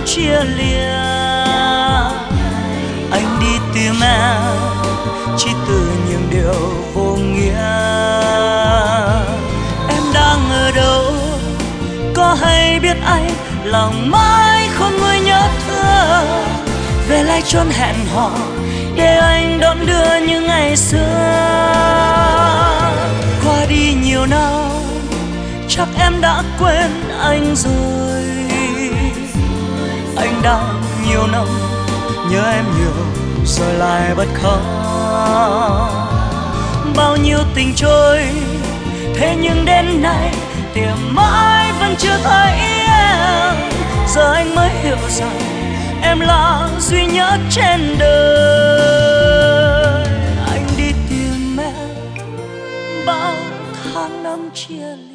chia lìa. Anh đi tìm em chỉ từ những điều vô nghĩa. Em đang ở đâu, có hay biết anh lòng mãi không nguôi nhớ thương. Về lại chốn hẹn hò để anh đón đưa như ngày xưa. Qua đi nhiều năm chắc em đã quên anh rồi. Anh đang nhiều năm nhớ em nhiều rồi lại bật khóc. Bao nhiêu tình trôi thế nhưng đến nay tìm mãi vẫn chưa thấy em. Giờ anh mới hiểu rằng em là duy nhất trên đời. Anh đi tìm em bao tháng năm chia ly.